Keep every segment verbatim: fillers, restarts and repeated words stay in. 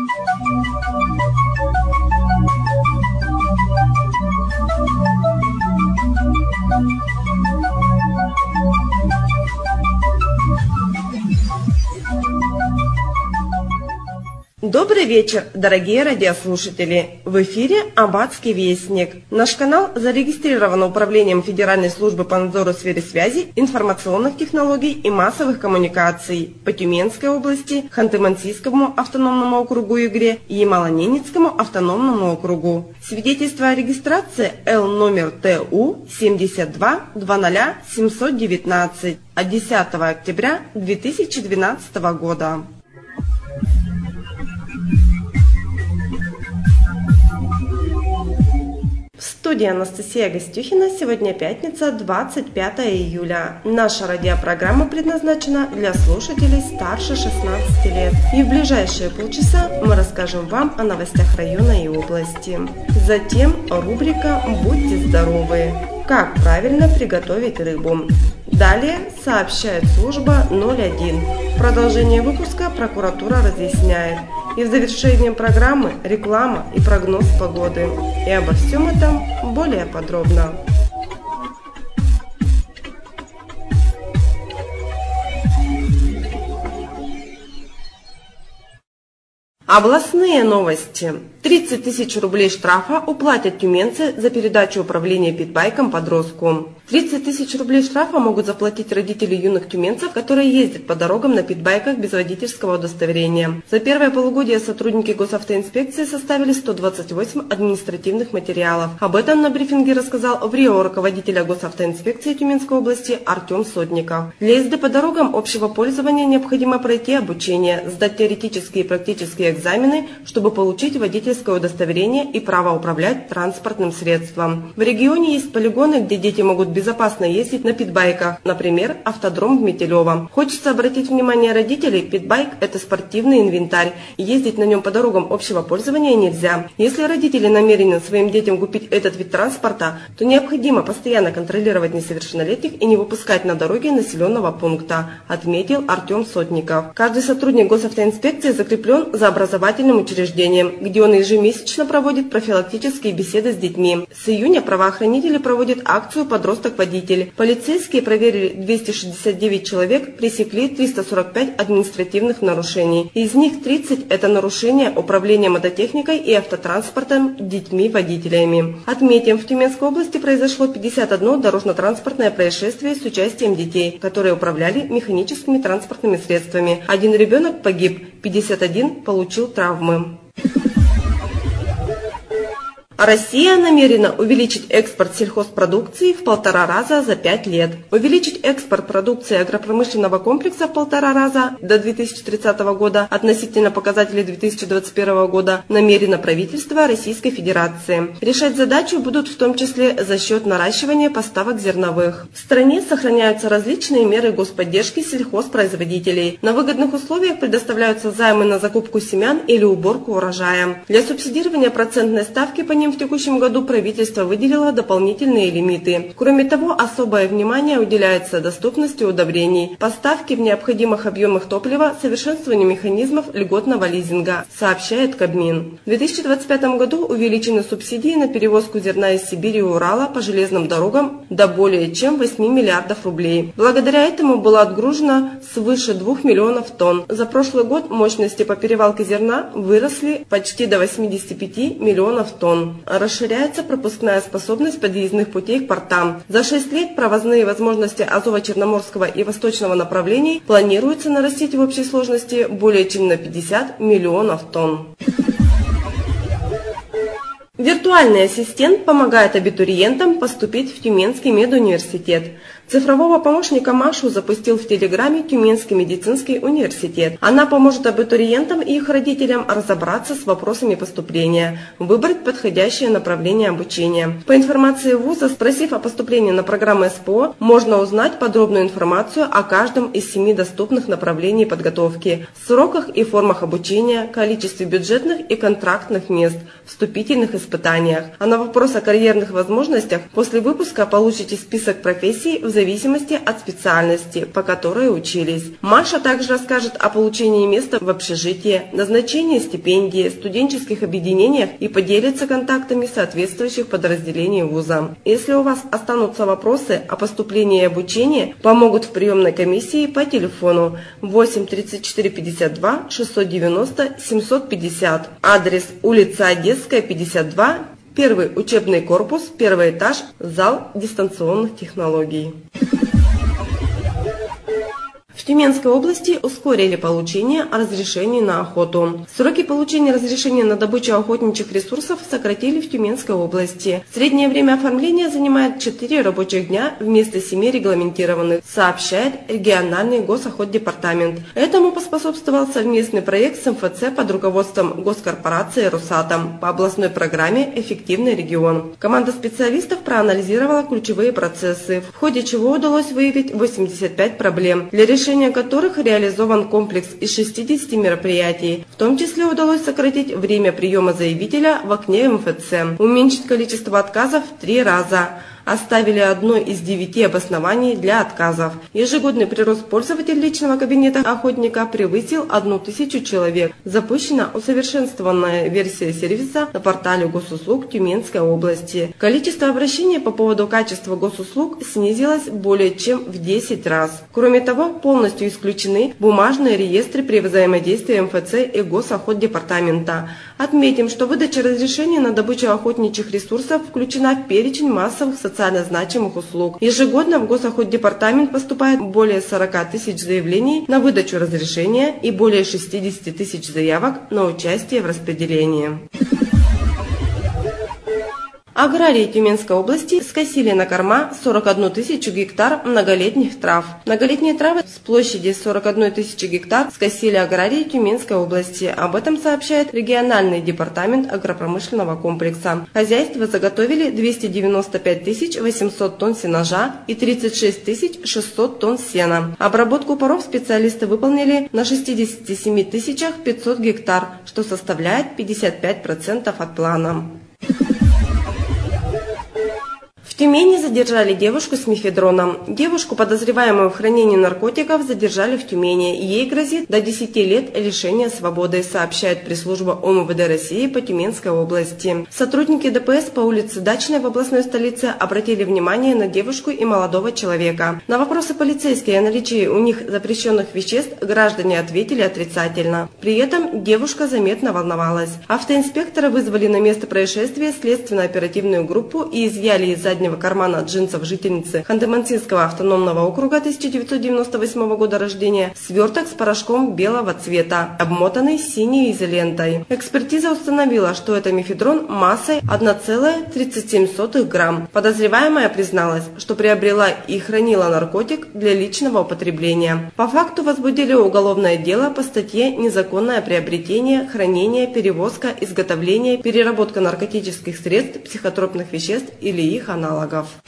Добрый вечер, дорогие радиослушатели! В эфире Аббатский вестник. Наш канал зарегистрирован Управлением Федеральной службы по надзору в сфере связи, информационных технологий и массовых коммуникаций по Тюменской области, Ханты-Мансийскому автономному округу Югре и Ямало-Ненецкому автономному округу. Свидетельство о регистрации Л номер Т У семьдесят два двадцать семьсот девятнадцать от десятого октября две тысячи двенадцатого года. В студии Анастасия Гостюхина. Сегодня пятница, двадцать пятое июля. Наша радиопрограмма предназначена для слушателей старше шестнадцати лет. И в ближайшие полчаса мы расскажем вам о новостях района и области. Затем рубрика «Будьте здоровы». Как правильно приготовить рыбу. Далее сообщает служба ноль один. В продолжение выпуска прокуратура разъясняет. И в завершении программы реклама и прогноз погоды. И обо всем этом более подробно. Областные новости. тридцать тысяч рублей штрафа уплатят тюменцы за передачу управления питбайком подростку. тридцать тысяч рублей штрафа могут заплатить родители юных тюменцев, которые ездят по дорогам на питбайках без водительского удостоверения. За первое полугодие сотрудники госавтоинспекции составили сто двадцать восемь административных материалов. Об этом на брифинге рассказал в РИО руководителя госавтоинспекции Тюменской области Артем Сотников. Для езды по дорогам общего пользования необходимо пройти обучение, сдать теоретические и практические экзамены, чтобы получить водительское удостоверение и право управлять транспортным средством. В регионе есть полигоны, где дети могут безопасно ездить на питбайках, например, автодром в Метелево. Хочется обратить внимание родителей, питбайк – это спортивный инвентарь, и ездить на нем по дорогам общего пользования нельзя. Если родители намерены своим детям купить этот вид транспорта, то необходимо постоянно контролировать несовершеннолетних и не выпускать на дороге населенного пункта, отметил Артем Сотников. Каждый сотрудник госавтоинспекции закреплен за образовательным учреждением, где он ежемесячно проводит профилактические беседы с детьми. С июня правоохранители проводят акцию «Подросток-водитель». Полицейские проверили двести шестьдесят девять человек, пресекли триста сорок пять административных нарушений. Из них тридцать – это нарушения управления мототехникой и автотранспортом детьми-водителями. Отметим, в Тюменской области произошло пятьдесят одно дорожно-транспортное происшествие с участием детей, которые управляли механическими транспортными средствами. Один ребенок погиб, пятьдесят один получил травмы. Россия намерена увеличить экспорт сельхозпродукции в полтора раза за пять лет. Увеличить экспорт продукции агропромышленного комплекса в полтора раза до две тысячи тридцатого года относительно показателей две тысячи двадцать первого года намерено правительство Российской Федерации. Решать задачу будут в том числе за счет наращивания поставок зерновых. В стране сохраняются различные меры господдержки сельхозпроизводителей. На выгодных условиях предоставляются займы на закупку семян или уборку урожая. Для субсидирования процентной ставки по ним в текущем году правительство выделило дополнительные лимиты. Кроме того, особое внимание уделяется доступности удобрений, поставке в необходимых объемах топлива, совершенствованию механизмов льготного лизинга, сообщает Кабмин. В две тысячи двадцать пятом году увеличены субсидии на перевозку зерна из Сибири и Урала по железным дорогам до более чем восьми миллиардов рублей. Благодаря этому было отгружено свыше двух миллионов тонн. За прошлый год мощности по перевалке зерна выросли почти до восьмидесяти пяти миллионов тонн. Расширяется пропускная способность подъездных путей к портам. За шесть лет провозные возможности Азово-Черноморского и Восточного направлений планируется нарастить в общей сложности более чем на пятьдесят миллионов тонн. Виртуальный ассистент помогает абитуриентам поступить в Тюменский медуниверситет. Цифрового помощника Машу запустил в Телеграме Тюменский медицинский университет. Она поможет абитуриентам и их родителям разобраться с вопросами поступления, выбрать подходящее направление обучения. По информации вуза, спросив о поступлении на программу СПО, можно узнать подробную информацию о каждом из семи доступных направлений подготовки, сроках и формах обучения, количестве бюджетных и контрактных мест, вступительных испытаниях. А на вопрос о карьерных возможностях после выпуска получите список профессий в зависимости от специальности, по которой учились. Маша также расскажет о получении места в общежитии, назначении стипендии, студенческих объединениях и поделится контактами соответствующих подразделений вуза. Если у вас останутся вопросы о поступлении и обучении, помогут в приемной комиссии по телефону восемь тридцать четыре пятьдесят два шестьсот девяносто семьсот пятьдесят. Адрес: улица Одесская, пятьдесят два, первый учебный корпус, первый этаж, зал дистанционных технологий. В Тюменской области ускорили получение разрешений на охоту. Сроки получения разрешения на добычу охотничьих ресурсов сократили в Тюменской области. Среднее время оформления занимает четыре рабочих дня вместо семи регламентированных, сообщает региональный госохотдепартамент. Этому поспособствовал совместный проект с эм эф цэ под руководством госкорпорации «Росатом» по областной программе «Эффективный регион». Команда специалистов проанализировала ключевые процессы, в ходе чего удалось выявить восемьдесят пять проблем, для решения которых реализован комплекс из шестидесяти мероприятий. В том числе удалось сократить время приема заявителя в окне эм эф цэ, уменьшить количество отказов в три раза. Оставили одно из девяти обоснований для отказов. Ежегодный прирост пользователей личного кабинета охотника превысил одну тысячу человек. Запущена усовершенствованная версия сервиса на портале госуслуг Тюменской области. Количество обращений по поводу качества госуслуг снизилось более чем в десять раз. Кроме того, полностью исключены бумажные реестры при взаимодействии эм эф цэ и госохотдепартамента. Отметим, что выдача разрешения на добычу охотничьих ресурсов включена в перечень массовых социальных социально значимых услуг. Ежегодно в Госохотдепартамент поступает более сорока тысяч заявлений на выдачу разрешения и более шестидесяти тысяч заявок на участие в распределении. Аграрии Тюменской области скосили на корма сорок одну тысячу гектар многолетних трав. Многолетние травы с площади сорок одну тысячу гектар скосили аграрии Тюменской области. Об этом сообщает региональный департамент агропромышленного комплекса. Хозяйства заготовили двести девяносто пять тысяч восемьсот тонн сенажа и тридцать шесть тысяч шестьсот тонн сена. Обработку паров специалисты выполнили на шестидесяти семи тысячах пятьсот гектар, что составляет пятьдесят пять процентов от плана. В Тюмени задержали девушку с мефедроном. Девушку, подозреваемую в хранении наркотиков, задержали в Тюмени. Ей грозит до десяти лет лишения свободы, сообщает пресс-служба о эм вэ дэ России по Тюменской области. Сотрудники дэ пэ эс по улице Дачной в областной столице обратили внимание на девушку и молодого человека. На вопросы полицейских о наличии у них запрещенных веществ граждане ответили отрицательно. При этом девушка заметно волновалась. Автоинспекторы вызвали на место происшествия следственно-оперативную группу и изъяли из заднего кармана джинсов жительницы Ханты-Мансийского автономного округа тысяча девятьсот девяносто восьмого года рождения сверток с порошком белого цвета, обмотанный синей изолентой. Экспертиза установила, что это мефедрон массой одна целая тридцать семь сотых грамм. Подозреваемая призналась, что приобрела и хранила наркотик для личного употребления. По факту возбудили уголовное дело по статье «Незаконное приобретение, хранение, перевозка, изготовление, переработка наркотических средств, психотропных веществ или их аналогов».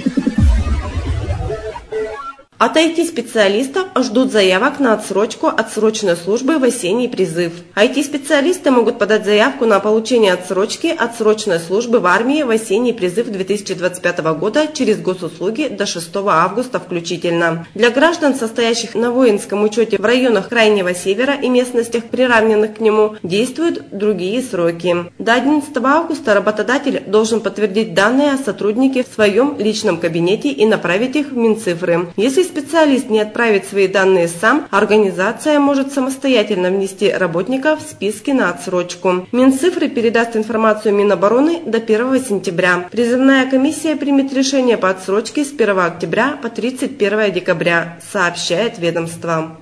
От ай ти-специалистов ждут заявок на отсрочку отсроченной службы в осенний призыв. ай ти-специалисты могут подать заявку на получение отсрочки отсроченной службы в армии в осенний призыв две тысячи двадцать пятого года через госуслуги до шестого августа включительно. Для граждан, состоящих на воинском учете в районах Крайнего Севера и местностях, приравненных к нему, действуют другие сроки. До одиннадцатого августа работодатель должен подтвердить данные о сотруднике в своем личном кабинете и направить их в Минцифры. Если специалист не отправит свои данные сам, организация может самостоятельно внести работника в списки на отсрочку. Минцифры передаст информацию Минобороны до первого сентября. Призывная комиссия примет решение по отсрочке с первого октября по тридцать первое декабря, сообщает ведомство.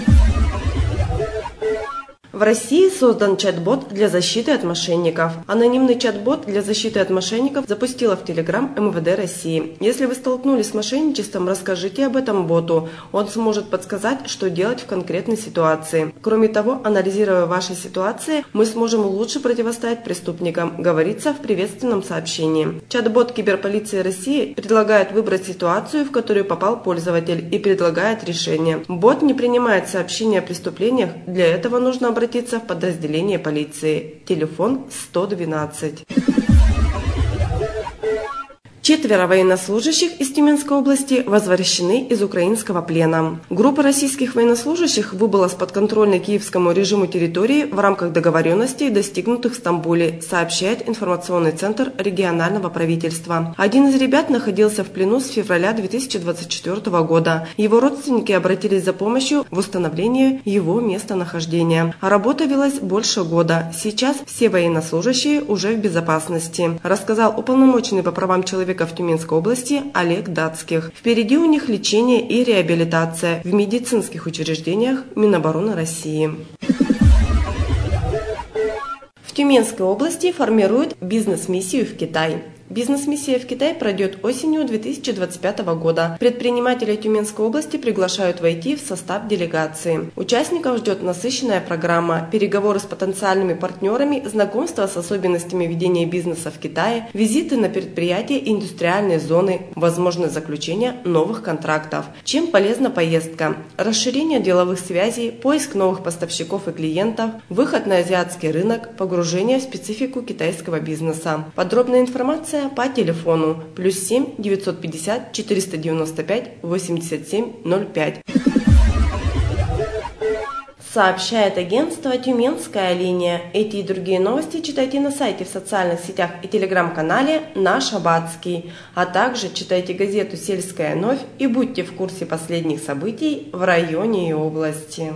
В России создан чат-бот для защиты от мошенников. Анонимный чат-бот для защиты от мошенников запустила в Telegram эм вэ дэ России. Если вы столкнулись с мошенничеством, расскажите об этом боту. Он сможет подсказать, что делать в конкретной ситуации. Кроме того, анализируя ваши ситуации, мы сможем лучше противостоять преступникам, говорится в приветственном сообщении. Чат-бот Киберполиции России предлагает выбрать ситуацию, в которую попал пользователь, и предлагает решение. Бот не принимает сообщения о преступлениях, для этого нужно обратиться в подразделение полиции. Телефон сто двенадцать. Четверо военнослужащих из Тюменской области возвращены из украинского плена. Группа российских военнослужащих выбыла с подконтрольной киевскому режиму территории в рамках договоренностей, достигнутых в Стамбуле, сообщает информационный центр регионального правительства. Один из ребят находился в плену с февраля две тысячи двадцать четвёртого года. Его родственники обратились за помощью в установлении его местонахождения. А работа велась больше года. Сейчас все военнослужащие уже в безопасности, рассказал уполномоченный по правам человека в Тюменской области Олег Датских. Впереди у них лечение и реабилитация в медицинских учреждениях Минобороны России. В Тюменской области формируют бизнес-миссию в Китай. Бизнес-миссия в Китай пройдет осенью две тысячи двадцать пятого года. Предпринимателей Тюменской области приглашают войти в состав делегации. Участников ждет насыщенная программа, переговоры с потенциальными партнерами, знакомство с особенностями ведения бизнеса в Китае, визиты на предприятия и индустриальные зоны, возможность заключения новых контрактов. Чем полезна поездка? Расширение деловых связей, поиск новых поставщиков и клиентов, выход на азиатский рынок, погружение в специфику китайского бизнеса. Подробная информация по телефону плюс семь девятьсот пятьдесят четыреста девяносто пять восемьдесят семь ноль пять. Сообщает агентство «Тюменская линия». Эти и другие новости читайте на сайте, в социальных сетях и телеграм-канале «Наш Абатский». А также читайте газету «Сельская новь» и будьте в курсе последних событий в районе и области.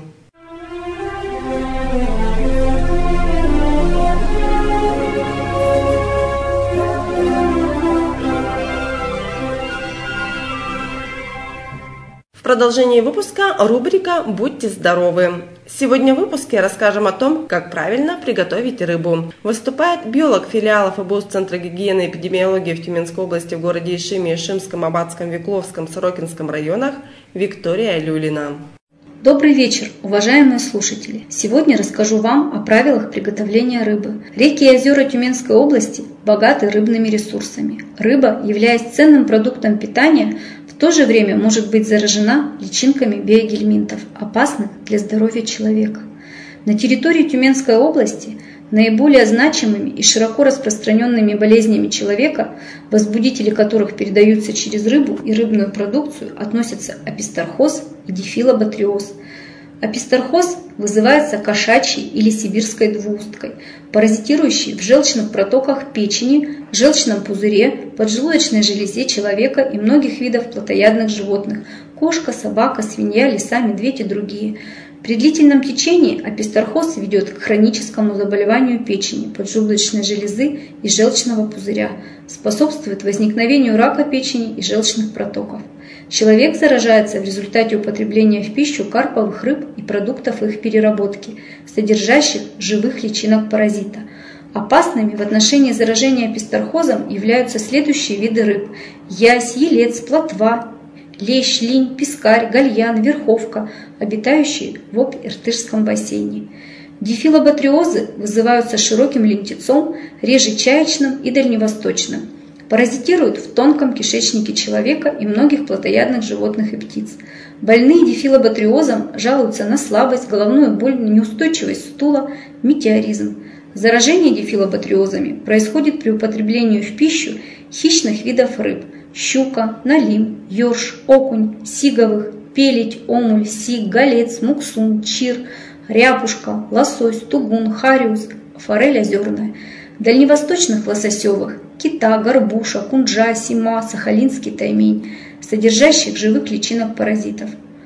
В продолжении выпуска рубрика «Будьте здоровы». Сегодня в выпуске расскажем о том, как правильно приготовить рыбу. Выступает биолог филиала ФБУС Центра гигиены и эпидемиологии в Тюменской области в городе Ишиме, Ишимском, Абатском, Векловском, Сорокинском районах Виктория Люлина. Добрый вечер, уважаемые слушатели! Сегодня расскажу вам о правилах приготовления рыбы. Реки и озера Тюменской области богаты рыбными ресурсами. Рыба, являясь ценным продуктом питания, в то же время может быть заражена личинками биогельминтов, опасных для здоровья человека. На территории Тюменской области наиболее значимыми и широко распространенными болезнями человека, возбудители которых передаются через рыбу и рыбную продукцию, относятся апистархоз и дифилобатриоз. Апистархоз вызывается кошачьей или сибирской двуусткой, паразитирующей в желчных протоках печени, желчном пузыре, поджелудочной железе человека и многих видов плотоядных животных – кошка, собака, свинья, лиса, медведь и другие. При длительном течении апистархоз ведет к хроническому заболеванию печени, поджелудочной железы и желчного пузыря, способствует возникновению рака печени и желчных протоков. Человек заражается в результате употребления в пищу карповых рыб и продуктов их переработки, содержащих живых личинок паразита. Опасными в отношении заражения апистархозом являются следующие виды рыб: ясь, елец, плотва, лещ, линь, пескарь, гальян, верховка, обитающие в Обь-Иртышском бассейне. Дифилобатриозы вызываются широким лентецом, реже чаечным и дальневосточным. Паразитируют в тонком кишечнике человека и многих плотоядных животных и птиц. Больные дифилобатриозом жалуются на слабость, головную боль, неустойчивость стула, метеоризм. Заражение дифилобатриозами происходит при употреблении в пищу хищных видов рыб: щука, налим, ёрш, окунь, сиговых, пеледь, омуль, сиг, голец, муксун, чир, ряпушка, лосось, тугун, хариус, форель озерная. Дальневосточных лососевых – кита, горбуша, кунджа, сима, сахалинский таймень, содержащих живых личинок паразитов.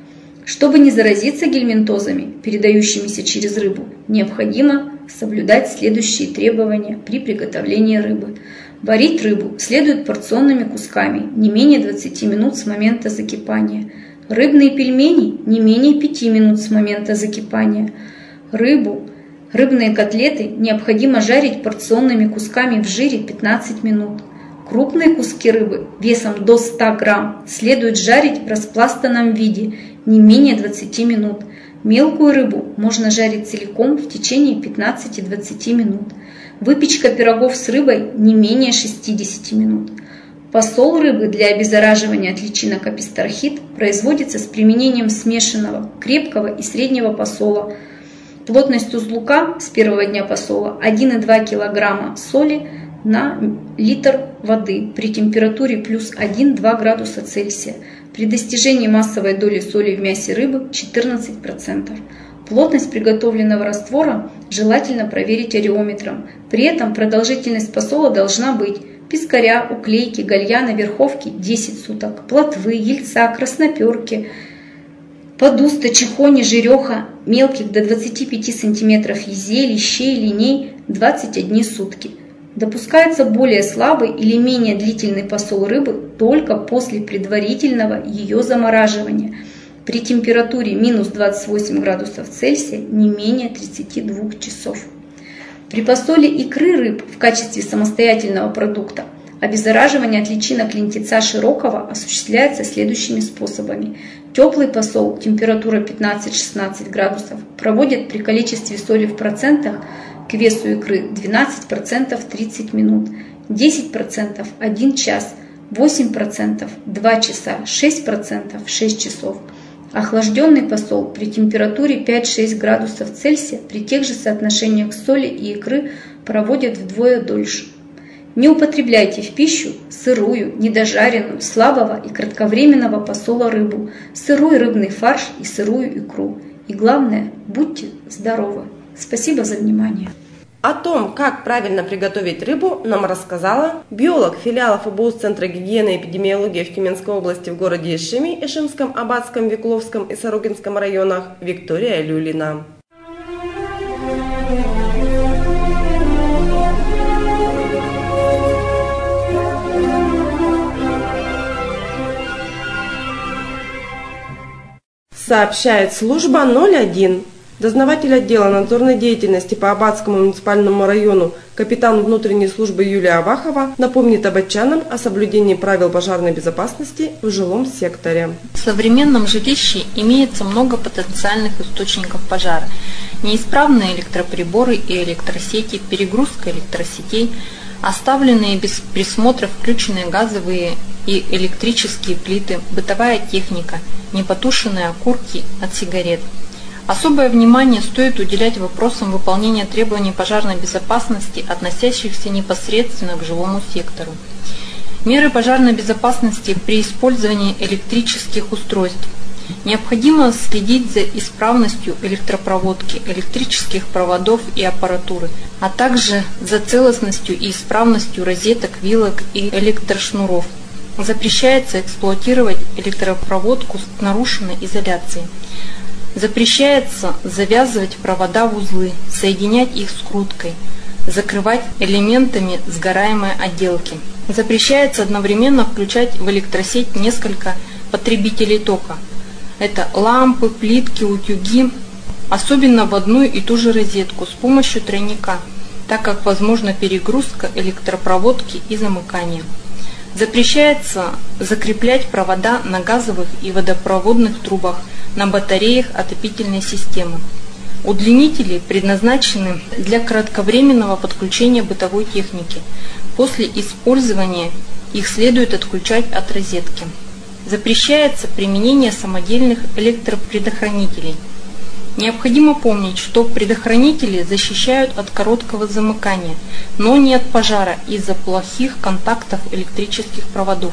Чтобы не заразиться гельминтозами, передающимися через рыбу, необходимо соблюдать следующие требования при приготовлении рыбы. Варить рыбу следует порционными кусками, не менее двадцати минут с момента закипания. Рыбные пельмени не менее пяти минут с момента закипания. Рыбу, рыбные котлеты необходимо жарить порционными кусками в жире пятнадцать минут. Крупные куски рыбы весом до ста грамм следует жарить в распластанном виде не менее двадцати минут. Мелкую рыбу можно жарить целиком в течение пятнадцати-двадцати минут. Выпечка пирогов с рыбой не менее шестидесяти минут. Посол рыбы для обеззараживания от личинок апистархит производится с применением смешанного крепкого и среднего посола. Плотность узлука с первого дня посола один и два килограмма соли, на литр воды при температуре плюс один-два градуса Цельсия. При достижении массовой доли соли в мясе рыбы четырнадцать процентов. Плотность приготовленного раствора желательно проверить ареометром. При этом продолжительность посола должна быть: пескаря, уклейки, гальяна, верховки десять суток, плотвы, ельца, красноперки, подуста, чехони, жереха, мелких до двадцати пяти сантиметров езей, лещей, линей двадцать одни сутки. Допускается более слабый или менее длительный посол рыбы только после предварительного ее замораживания при температуре минус двадцать восемь градусов Цельсия не менее тридцати двух часов. При посоле икры рыб в качестве самостоятельного продукта обеззараживание от личинок лентица широкого осуществляется следующими способами. Теплый посол, температура пятнадцать-шестнадцать градусов, проводят при количестве соли в процентах к весу икры двенадцать процентов тридцать минут, десять процентов один час, восемь процентов два часа, шесть процентов шесть часов. Охлажденный посол при температуре пять-шесть градусов Цельсия при тех же соотношениях соли и икры проводят вдвое дольше. Не употребляйте в пищу сырую, недожаренную, слабого и кратковременного посола рыбу, сырой рыбный фарш и сырую икру. И главное, будьте здоровы. Спасибо за внимание. О том, как правильно приготовить рыбу, нам рассказала биолог филиала ФБУ Центра гигиены и эпидемиологии в Тюменской области в городе Ишиме, Ишимском, Абатском, Векловском и Сорогинском районах Виктория Люлина. Сообщает служба ноль один. Дознаватель отдела надзорной деятельности по Абатскому муниципальному району капитан внутренней службы Юлия Авахова напомнит абатчанам о соблюдении правил пожарной безопасности в жилом секторе. В современном жилище имеется много потенциальных источников пожара. Неисправные электроприборы и электросети, перегрузка электросетей, оставленные без присмотра включенные газовые и электрические плиты, бытовая техника, непотушенные окурки от сигарет. Особое внимание стоит уделять вопросам выполнения требований пожарной безопасности, относящихся непосредственно к жилому сектору. Меры пожарной безопасности при использовании электрических устройств. Необходимо следить за исправностью электропроводки, электрических проводов и аппаратуры, а также за целостностью и исправностью розеток, вилок и электрошнуров. Запрещается эксплуатировать электропроводку с нарушенной изоляцией. Запрещается завязывать провода в узлы, соединять их скруткой, закрывать элементами сгораемой отделки. Запрещается одновременно включать в электросеть несколько потребителей тока. Это лампы, плитки, утюги, особенно в одну и ту же розетку с помощью тройника, так как возможна перегрузка электропроводки и замыкание. Запрещается закреплять провода на газовых и водопроводных трубах, на батареях отопительной системы. Удлинители предназначены для кратковременного подключения бытовой техники. После использования их следует отключать от розетки. Запрещается применение самодельных электропредохранителей. Необходимо помнить, что предохранители защищают от короткого замыкания, но не от пожара из-за плохих контактов электрических проводов.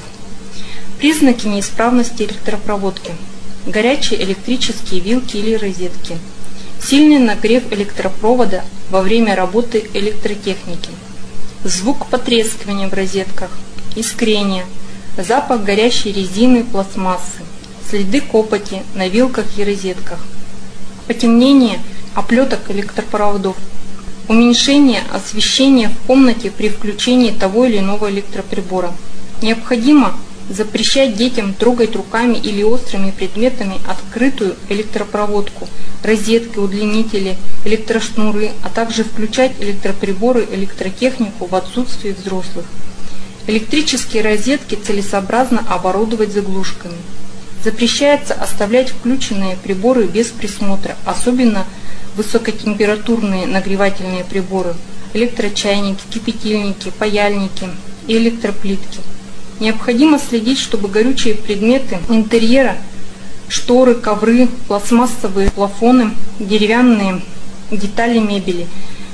Признаки неисправности электропроводки. Горячие электрические вилки или розетки. Сильный нагрев электропровода во время работы электротехники. Звук потрескивания в розетках. Искрение. Запах горящей резины, пластмассы. Следы копоти на вилках и розетках. Потемнение оплеток электропроводов. Уменьшение освещения в комнате при включении того или иного электроприбора. Необходимо запрещать детям трогать руками или острыми предметами открытую электропроводку, розетки, удлинители, электрошнуры, а также включать электроприборы, электротехнику в отсутствии взрослых. Электрические розетки целесообразно оборудовать заглушками. Запрещается оставлять включенные приборы без присмотра, особенно высокотемпературные нагревательные приборы, электрочайники, кипятильники, паяльники и электроплитки. Необходимо следить, чтобы горючие предметы интерьера, шторы, ковры, пластмассовые плафоны, деревянные детали мебели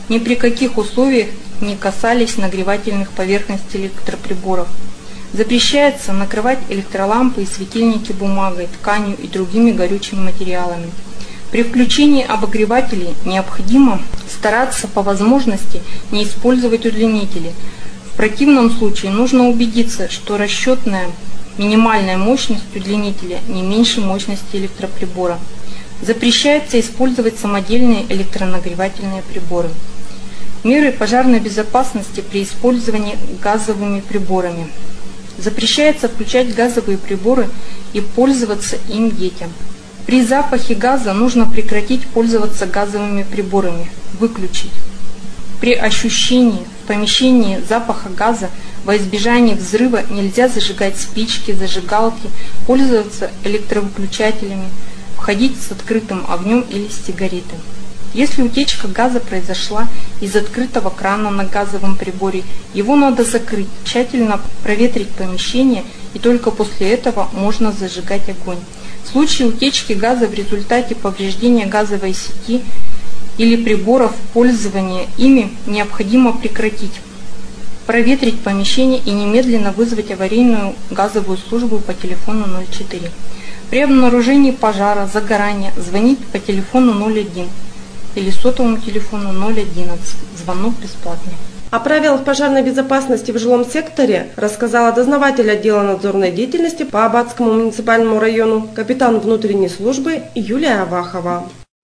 ни при каких условиях не касались нагревательных поверхностей электроприборов. Запрещается накрывать электролампы и светильники бумагой, тканью и другими горючими материалами. При включении обогревателей необходимо стараться по возможности не использовать удлинители. В противном случае нужно убедиться, что расчетная минимальная мощность удлинителя не меньше мощности электроприбора. Запрещается использовать самодельные электронагревательные приборы. Меры пожарной безопасности при использовании газовыми приборами. Запрещается включать газовые приборы и пользоваться им детям. При запахе газа нужно прекратить пользоваться газовыми приборами, выключить. При ощущении в помещении запаха газа во избежание взрыва нельзя зажигать спички, зажигалки, пользоваться электровыключателями, входить с открытым огнем или с сигаретой. Если утечка газа произошла из открытого крана на газовом приборе, его надо закрыть, тщательно проветрить помещение, и только после этого можно зажигать огонь. В случае утечки газа в результате повреждения газовой сети или приборов пользования ими необходимо прекратить, проветрить помещение и немедленно вызвать аварийную газовую службу по телефону ноль четыре. При обнаружении пожара, загорания звонить по телефону ноль один или сотовому телефону ноль одиннадцать. Звонок бесплатный. О правилах пожарной безопасности в жилом секторе рассказала дознаватель отдела надзорной деятельности по Аббатскому муниципальному району, капитан внутренней службы Юлия Авахова.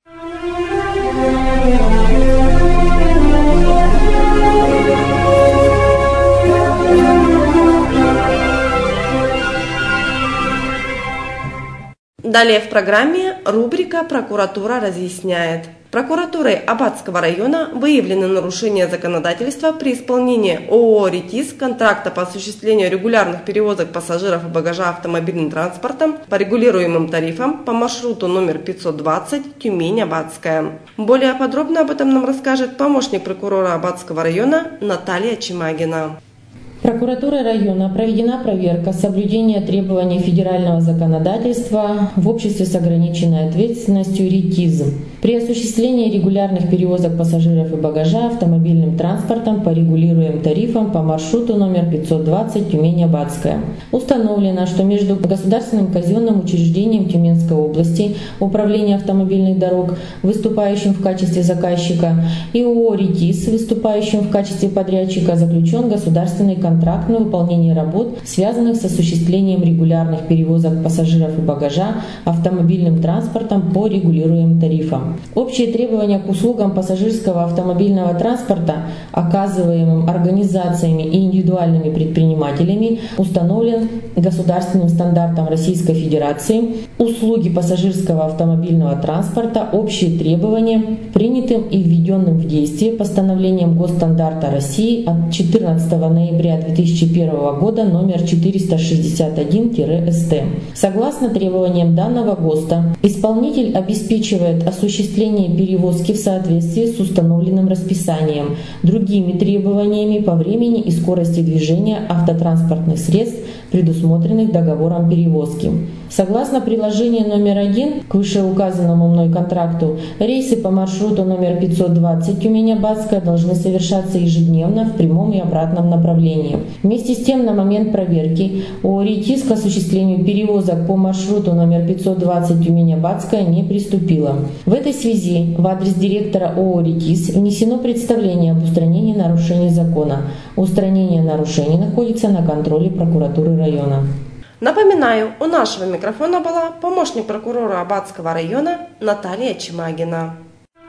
Далее в программе рубрика «Прокуратура разъясняет». Прокуратурой Аббатского района выявлены нарушения законодательства при исполнении ООО «РИТИС» контракта по осуществлению регулярных перевозок пассажиров и багажа автомобильным транспортом по регулируемым тарифам по маршруту номер пятьсот двадцать Тюмень-Аббатская. Более подробно об этом нам расскажет помощник прокурора Аббатского района Наталья Чимагина. Прокуратурой района проведена проверка соблюдения требований федерального законодательства в обществе с ограниченной ответственностью «РИТИС» при осуществлении регулярных перевозок пассажиров и багажа автомобильным транспортом по регулируемым тарифам по маршруту номер пятьсот двадцать Тюмень-Аббатская. Установлено, что между государственным казенным учреждением Тюменской области Управление автомобильных дорог, выступающим в качестве заказчика, и ООО «РИТИС», выступающим в качестве подрядчика, заключен государственный контракт на выполнение работ, связанных с осуществлением регулярных перевозок пассажиров и багажа автомобильным транспортом по регулируемым тарифам. Общие требования к услугам пассажирского автомобильного транспорта, оказываемым организациями и индивидуальными предпринимателями, установлен государственным стандартом Российской Федерации. Услуги пассажирского автомобильного транспорта, общие требования, принятым и введенным в действие постановлением Госстандарта России от четырнадцатого ноября две тысячи первого года номер четыреста шестьдесят один эс тэ. Согласно требованиям данного ГОСТа, исполнитель обеспечивает осуществление перевозки в соответствии с установленным расписанием, другими требованиями по времени и скорости движения автотранспортных средств, предусмотренных договором перевозки. Согласно приложению номер один к вышеуказанному мной контракту, рейсы по маршруту номер пятьсот двадцать Тюмень-Аббатская должны совершаться ежедневно в прямом и обратном направлении. Вместе с тем, на момент проверки ООО «РИТИС» к осуществлению перевозок по маршруту номер пятьсот двадцать Тюмень-Аббатская не приступила. В этой связи в адрес директора ООО «РИТИС» внесено представление об устранении нарушений закона. Устранение нарушений находится на контроле прокуратуры района. Напоминаю, у нашего микрофона была помощник прокурора Аббатского района Наталья Чимагина.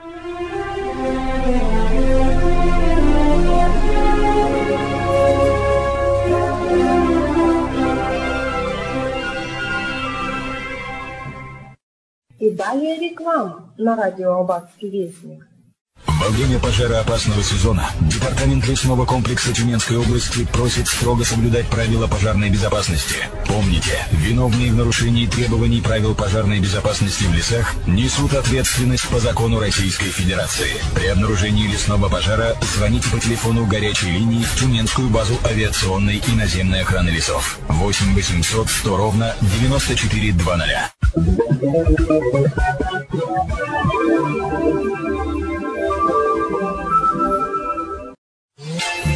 И далее реклама на радио «Аббатский вестник». Во время пожароопасного сезона Департамент лесного комплекса Тюменской области просит строго соблюдать правила пожарной безопасности. Помните, виновные в нарушении требований правил пожарной безопасности в лесах несут ответственность по закону Российской Федерации. При обнаружении лесного пожара звоните по телефону горячей линии в Тюменскую базу авиационной и наземной охраны лесов восемь восемьсот сто ровно девяносто четыре двадцать.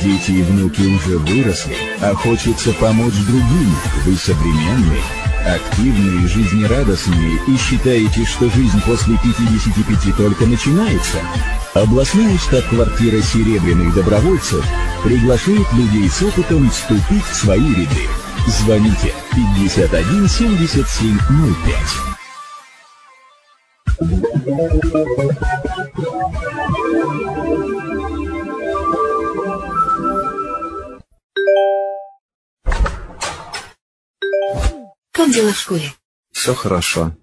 дети и внуки уже выросли, а хочется помочь другим. Вы современные, активные, жизнерадостные и считаете, что жизнь после пятидесяти пяти только начинается? Областная штаб-квартира серебряных добровольцев приглашает людей с опытом вступить в свои ряды. Звоните пятьдесят один семьдесят семь ноль пять. Как дела в школе? Все хорошо.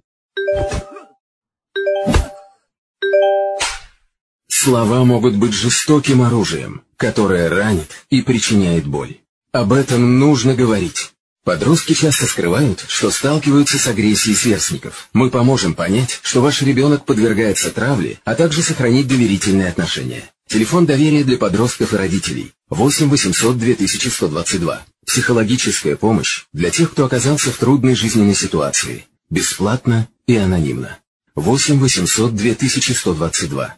Слова могут быть жестоким оружием, которое ранит и причиняет боль. Об этом нужно говорить. Подростки часто скрывают, что сталкиваются с агрессией сверстников. Мы поможем понять, что ваш ребенок подвергается травле, а также сохранить доверительные отношения. Телефон доверия для подростков и родителей восемь восемьсот две тысячи сто двадцать два. Психологическая помощь для тех, кто оказался в трудной жизненной ситуации. Бесплатно и анонимно. восемь восемьсот две тысячи сто двадцать два.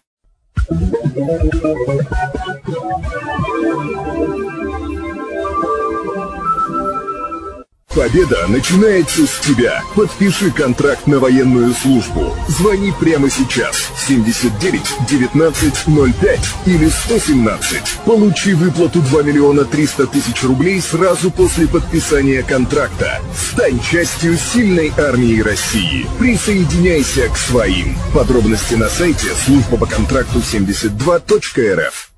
Победа начинается с тебя. Подпиши контракт на военную службу. Звони прямо сейчас. семьдесят девять девятнадцать ноль пять или сто семнадцать. Получи выплату два миллиона триста тысяч рублей сразу после подписания контракта. Стань частью сильной армии России. Присоединяйся к своим. Подробности на сайте служба по контракту семьдесят два точка эр эф.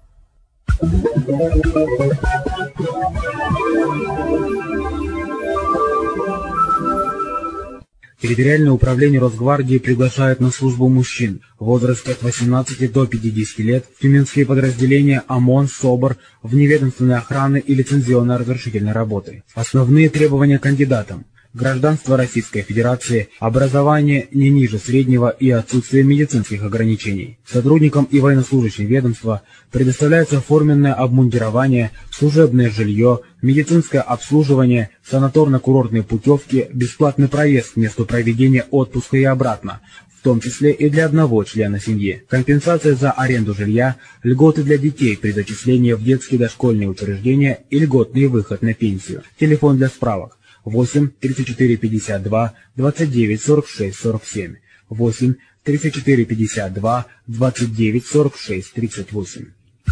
Территориальное управление Росгвардии приглашает на службу мужчин в возрасте от восемнадцати до пятидесяти лет в тюменские подразделения ОМОН, СОБР, вневедомственной охраны и лицензионно-разрешительной работы. Основные требования кандидатам: гражданство Российской Федерации, образование не ниже среднего и отсутствие медицинских ограничений. Сотрудникам и военнослужащим ведомства предоставляется форменное обмундирование, служебное жилье, медицинское обслуживание, санаторно-курортные путевки, бесплатный проезд к месту проведения отпуска и обратно, в том числе и для одного члена семьи, компенсация за аренду жилья, льготы для детей при зачислении в детские дошкольные учреждения и льготный выход на пенсию. Телефон для справок восемь тридцать четыре пятьдесят два двадцать девять сорок шесть сорок семь, восемь тридцать четыре пятьдесят два двадцать девять сорок шесть тридцать восемь.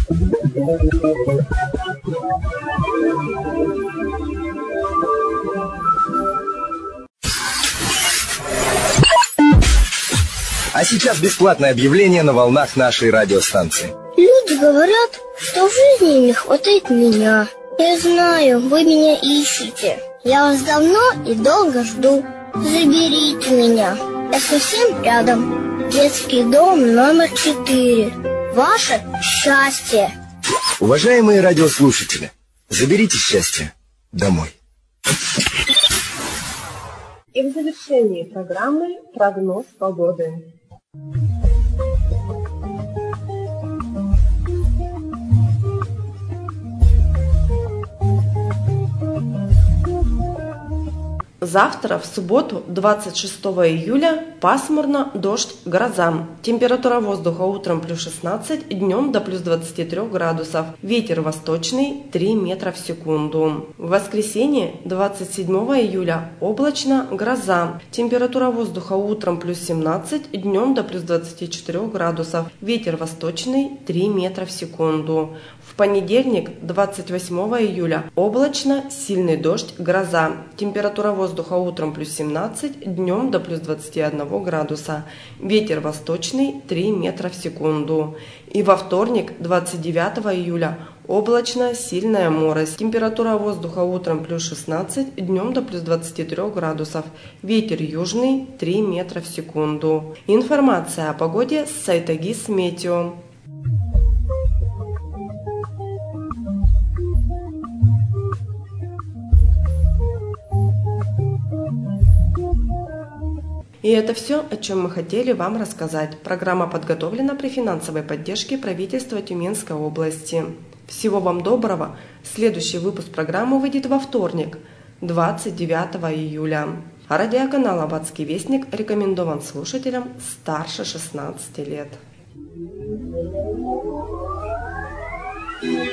А сейчас бесплатное объявление на волнах нашей радиостанции. Люди говорят, что в жизни не хватает меня. Я знаю, вы меня ищете. Я вас давно и долго жду. Заберите меня. Я совсем рядом. Детский дом номер четыре. Ваше счастье. Уважаемые радиослушатели, заберите счастье домой. И в завершении программы прогноз погоды. Завтра, в субботу, двадцать шестого июля, пасмурно, дождь, гроза. Температура воздуха утром плюс шестнадцать, днем до плюс двадцати трёх градусов. Ветер восточный три метра в секунду. В воскресенье, двадцать седьмого июля, облачно, гроза. Температура воздуха утром плюс семнадцать, днем до плюс двадцати четырёх градусов. Ветер восточный три метра в секунду. В понедельник, двадцать восьмого июля, облачно, сильный дождь, гроза. Температура воздуха утром плюс семнадцать, днем до плюс двадцати одного градуса. Ветер восточный три метра в секунду. И во вторник, двадцать девятого июля, облачно, сильная морось. Температура воздуха утром плюс шестнадцать, днем до плюс двадцати трёх градусов. Ветер южный три метра в секунду. Информация о погоде с сайта ГИС-Метео. И это все, о чем мы хотели вам рассказать. Программа подготовлена при финансовой поддержке правительства Тюменской области. Всего вам доброго. Следующий выпуск программы выйдет во вторник, двадцать девятого июля. А радиоканал «Аббатский вестник» рекомендован слушателям старше шестнадцати лет.